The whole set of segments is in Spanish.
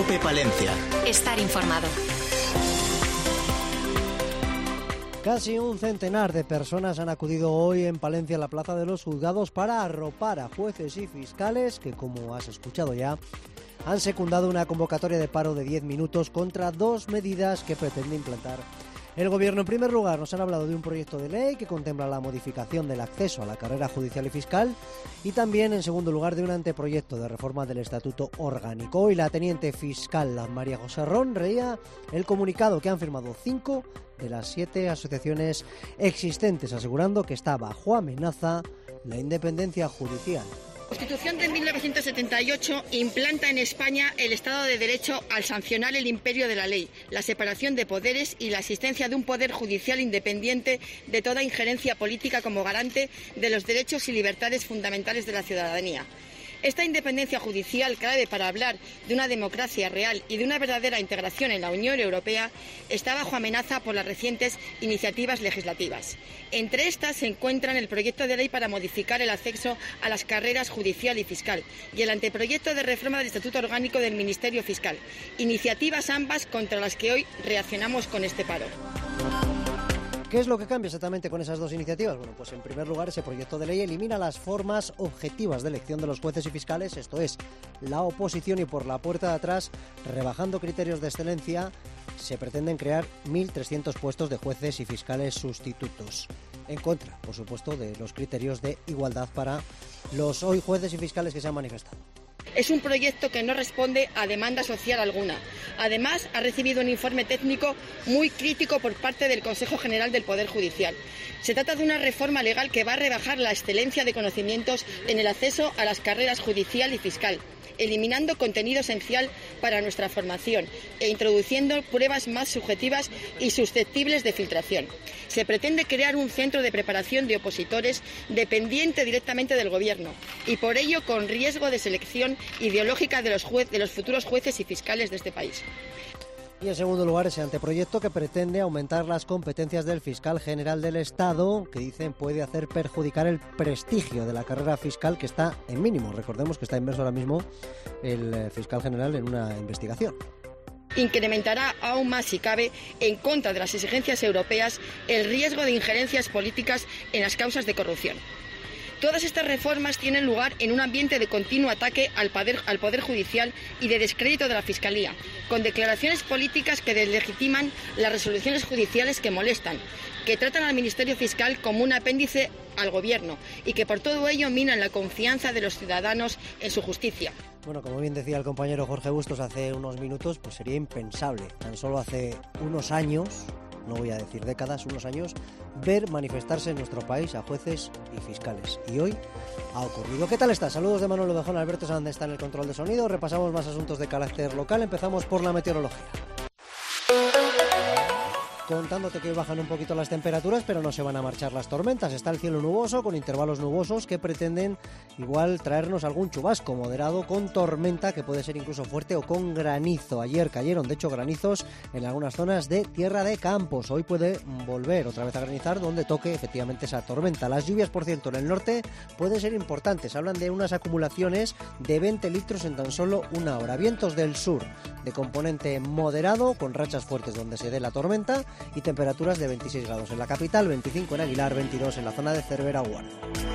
COPE Palencia. Estar informado. Casi un centenar de personas han acudido hoy en Palencia a la Plaza de los Juzgados para arropar a jueces y fiscales que, como has escuchado ya, han secundado una convocatoria de paro de 10 minutos contra dos medidas que pretende implantar el Gobierno. En primer lugar, nos han hablado de un proyecto de ley que contempla la modificación del acceso a la carrera judicial y fiscal, y también, en segundo lugar, de un anteproyecto de reforma del Estatuto Orgánico. Hoy la teniente fiscal María José Ron leía el comunicado que han firmado 5 de las 7 asociaciones existentes, asegurando que está bajo amenaza la independencia judicial. La Constitución de 1978 implanta en España el Estado de Derecho al sancionar el imperio de la ley, la separación de poderes y la existencia de un poder judicial independiente de toda injerencia política como garante de los derechos y libertades fundamentales de la ciudadanía. Esta independencia judicial, clave para hablar de una democracia real y de una verdadera integración en la Unión Europea, está bajo amenaza por las recientes iniciativas legislativas. Entre estas se encuentran el proyecto de ley para modificar el acceso a las carreras judicial y fiscal y el anteproyecto de reforma del Estatuto Orgánico del Ministerio Fiscal. Iniciativas ambas contra las que hoy reaccionamos con este paro. ¿Qué es lo que cambia exactamente con esas dos iniciativas? Bueno, pues en primer lugar, ese proyecto de ley elimina las formas objetivas de elección de los jueces y fiscales, esto es, la oposición, y por la puerta de atrás, rebajando criterios de excelencia, se pretenden crear 1.300 puestos de jueces y fiscales sustitutos, en contra, por supuesto, de los criterios de igualdad para los hoy jueces y fiscales que se han manifestado. Es un proyecto que no responde a demanda social alguna. Además, ha recibido un informe técnico muy crítico por parte del Consejo General del Poder Judicial. Se trata de una reforma legal que va a rebajar la excelencia de conocimientos en el acceso a las carreras judicial y fiscal, eliminando contenido esencial para nuestra formación e introduciendo pruebas más subjetivas y susceptibles de filtración. Se pretende crear un centro de preparación de opositores dependiente directamente del Gobierno y por ello con riesgo de selección ideológica de los futuros jueces y fiscales de este país. Y en segundo lugar, ese anteproyecto que pretende aumentar las competencias del fiscal general del Estado, que dicen puede hacer perjudicar el prestigio de la carrera fiscal, que está en mínimo. Recordemos que está inmerso ahora mismo el fiscal general en una investigación. Incrementará aún más, si cabe, en contra de las exigencias europeas, el riesgo de injerencias políticas en las causas de corrupción. Todas estas reformas tienen lugar en un ambiente de continuo ataque al Poder Judicial y de descrédito de la Fiscalía, con declaraciones políticas que deslegitiman las resoluciones judiciales que molestan, que tratan al Ministerio Fiscal como un apéndice al Gobierno y que por todo ello minan la confianza de los ciudadanos en su justicia. Bueno, como bien decía el compañero Jorge Bustos hace unos minutos, pues sería impensable, tan solo hace unos años, no voy a decir décadas, unos años, ver manifestarse en nuestro país a jueces y fiscales. Y hoy ha ocurrido. ¿Qué tal está? Saludos de Manuel Ovejón, Alberto Sánchez está en el control de sonido. Repasamos más asuntos de carácter local. Empezamos por la meteorología. Contándote que hoy bajan un poquito las temperaturas, pero no se van a marchar las tormentas. Está el cielo nuboso, con intervalos nubosos que pretenden igual traernos algún chubasco moderado con tormenta, que puede ser incluso fuerte, o con granizo. Ayer cayeron, de hecho, granizos en algunas zonas de Tierra de Campos. Hoy puede volver otra vez a granizar donde toque efectivamente esa tormenta. Las lluvias, por cierto, en el norte pueden ser importantes. Hablan de unas acumulaciones de 20 litros en tan solo una hora. Vientos del sur de componente moderado, con rachas fuertes donde se dé la tormenta, y temperaturas de 26 grados en la capital, 25 en Aguilar, 22 en la zona de Cervera Guardo.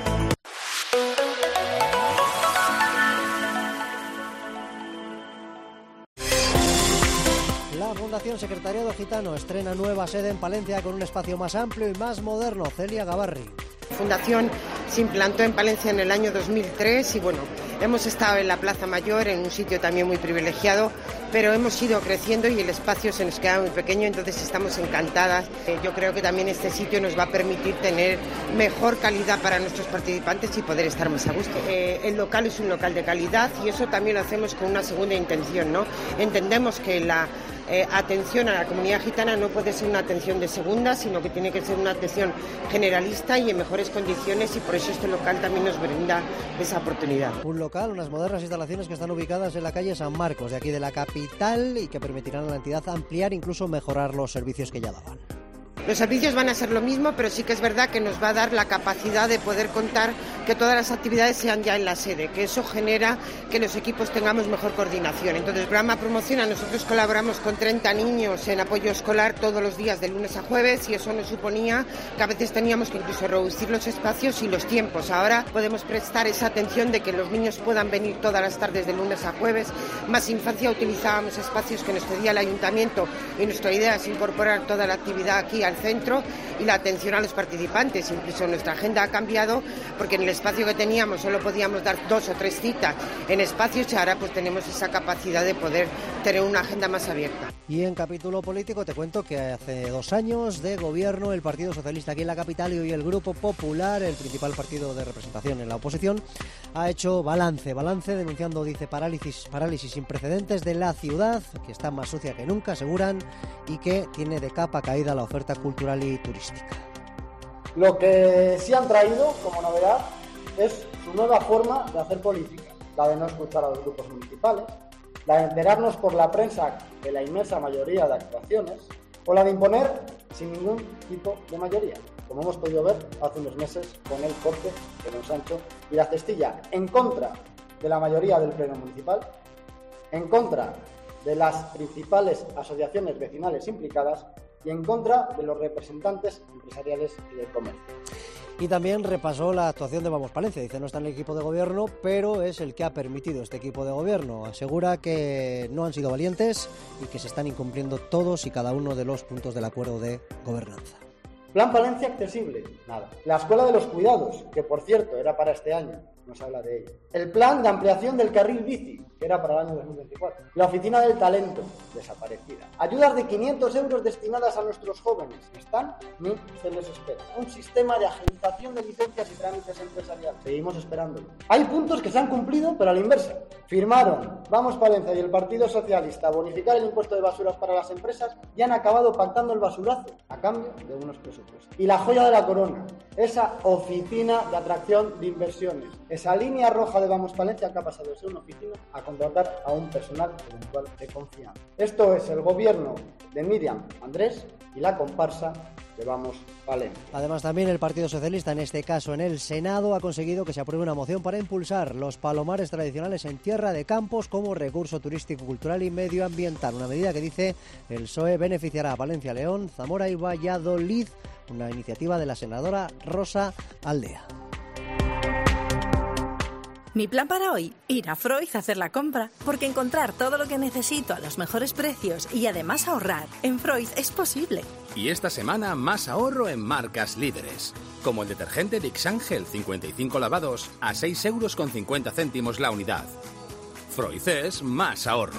La Fundación Secretariado Gitano estrena nueva sede en Palencia con un espacio más amplio y más moderno. Celia Gavarri. La Fundación se implantó en Palencia en el año 2003 y bueno, hemos estado en la Plaza Mayor, en un sitio también muy privilegiado, pero hemos ido creciendo y el espacio se nos queda muy pequeño, entonces estamos encantadas. Yo creo que también este sitio nos va a permitir tener mejor calidad para nuestros participantes y poder estar más a gusto. El local es un local de calidad y eso también lo hacemos con una segunda intención, ¿no? Entendemos que la atención a la comunidad gitana no puede ser una atención de segunda, sino que tiene que ser una atención generalista y en mejores condiciones, y por eso este local también nos brinda esa oportunidad. Un local, unas modernas instalaciones que están ubicadas en la calle San Marcos, de aquí de la capital, y que permitirán a la entidad ampliar, incluso mejorar los servicios que ya daban. Los servicios van a ser lo mismo, pero sí que es verdad que nos va a dar la capacidad de poder contar que todas las actividades sean ya en la sede, que eso genera que los equipos tengamos mejor coordinación. Entonces, el programa Promociona, nosotros colaboramos con 30 niños en apoyo escolar todos los días de lunes a jueves y eso nos suponía que a veces teníamos que incluso reducir los espacios y los tiempos. Ahora podemos prestar esa atención de que los niños puedan venir todas las tardes de lunes a jueves. Más Infancia utilizábamos espacios que nos cedía el ayuntamiento y nuestra idea es incorporar toda la actividad aquí al centro y la atención a los participantes. Incluso nuestra agenda ha cambiado porque en el espacio que teníamos solo podíamos dar 2 o 3 citas en espacios y ahora pues tenemos esa capacidad de poder tener una agenda más abierta. Y en capítulo político te cuento que hace 2 años de gobierno el Partido Socialista aquí en la capital y hoy el Grupo Popular, el principal partido de representación en la oposición, ha hecho balance denunciando, dice, parálisis sin precedentes de la ciudad, que está más sucia que nunca, aseguran, y que tiene de capa caída la oferta cultural y turística. Lo que sí han traído como novedad es su nueva forma de hacer política, la de no escuchar a los grupos municipales, la de enterarnos por la prensa de la inmensa mayoría de actuaciones o la de imponer sin ningún tipo de mayoría, como hemos podido ver hace unos meses con el corte de Don Sancho y la cestilla, en contra de la mayoría del Pleno Municipal, en contra de las principales asociaciones vecinales implicadas y en contra de los representantes empresariales y del comercio. Y también repasó la actuación de Vamos Palencia. Dice, no está en el equipo de gobierno, pero es el que ha permitido este equipo de gobierno. Asegura que no han sido valientes y que se están incumpliendo todos y cada uno de los puntos del acuerdo de gobernanza. Plan Palencia accesible, nada. La Escuela de los Cuidados, que por cierto era para este año, nos habla de ello. El plan de ampliación del carril bici, que era para el año 2024. La Oficina del Talento, desaparecida. Ayudas de 500 euros destinadas a nuestros jóvenes. Están ni se les espera. Un sistema de agilización de licencias y trámites empresariales. Seguimos esperándolo. Hay puntos que se han cumplido, pero a la inversa. Firmaron Vamos Palencia y el Partido Socialista bonificar el impuesto de basuras para las empresas y han acabado pactando el basurazo a cambio de unos presupuestos. Y la joya de la corona, esa oficina de atracción de inversiones. Esa línea roja de Vamos Palencia que ha pasado de ser una oficina a contratar a un personal eventual de confianza. Esto es el gobierno de Miriam Andrés y la comparsa de Vamos Palencia. Además, también el Partido Socialista, en este caso en el Senado, ha conseguido que se apruebe una moción para impulsar los palomares tradicionales en Tierra de Campos como recurso turístico, cultural y medioambiental. Una medida que, dice el PSOE, beneficiará a Palencia, León, Zamora y Valladolid. Una iniciativa de la senadora Rosa Aldea. Mi plan para hoy, ir a Freud a hacer la compra, porque encontrar todo lo que necesito a los mejores precios y además ahorrar en Freud es posible. Y esta semana más ahorro en marcas líderes, como el detergente Dix Ángel 55 lavados a 6,50 € la unidad. Freud es más ahorro.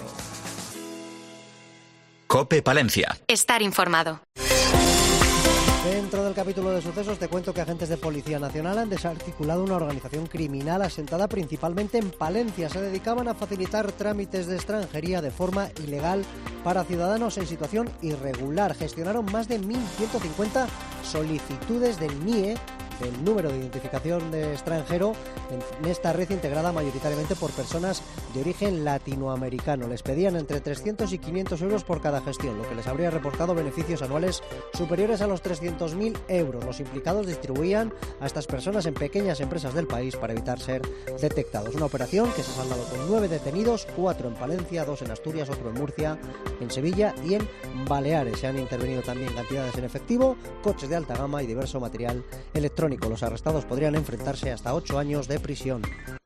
COPE Palencia. Estar informado. Dentro del capítulo de sucesos te cuento que agentes de Policía Nacional han desarticulado una organización criminal asentada principalmente en Palencia. Se dedicaban a facilitar trámites de extranjería de forma ilegal para ciudadanos en situación irregular. Gestionaron más de 1.150 solicitudes del NIE, del número de identificación de extranjero, en esta red integrada mayoritariamente por personas de origen latinoamericano. Les pedían entre 300 y 500 euros por cada gestión, lo que les habría reportado beneficios anuales superiores a los 300.000 euros. Los implicados distribuían a estas personas en pequeñas empresas del país para evitar ser detectados. Una operación que se ha saldado con 9 detenidos, 4 en Palencia, 2 en Asturias, otro en Murcia, en Sevilla y en Baleares. Se han intervenido también cantidades en efectivo, coches de alta gama y diverso material electrónico. Los arrestados podrían enfrentarse hasta 8 años de prisión.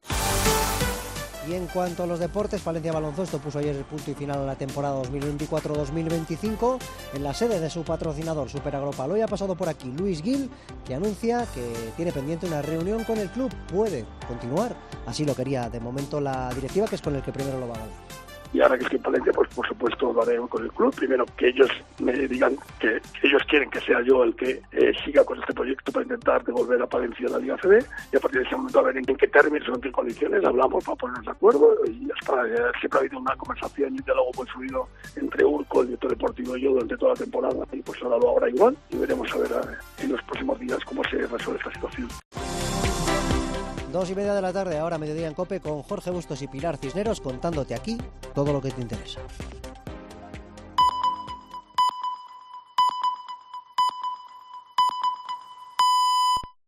Y en cuanto a los deportes, Palencia Baloncesto puso ayer el punto y final a la temporada 2024-2025 en la sede de su patrocinador Superagropal. Hoy ha pasado por aquí Luis Gil, que anuncia que tiene pendiente una reunión con el club. Puede continuar, así lo quería de momento la directiva, que es con el que primero lo va a ganar. Y ahora que estoy en Palencia, pues por supuesto lo haré con el club. Primero que ellos me digan que ellos quieren que sea yo el que siga con este proyecto para intentar devolver a Palencia a la Liga CB, y a partir de ese momento a ver en qué términos o en qué condiciones hablamos para ponernos de acuerdo. Y ya está, siempre ha habido una conversación y un diálogo muy fluido entre Urco, el director deportivo, y yo durante toda la temporada, y pues ahora lo habrá igual, y veremos a ver en los próximos días cómo se resuelve esta situación. 2:30 de la tarde, ahora mediodía en COPE, con Jorge Bustos y Pilar Cisneros, contándote aquí todo lo que te interesa.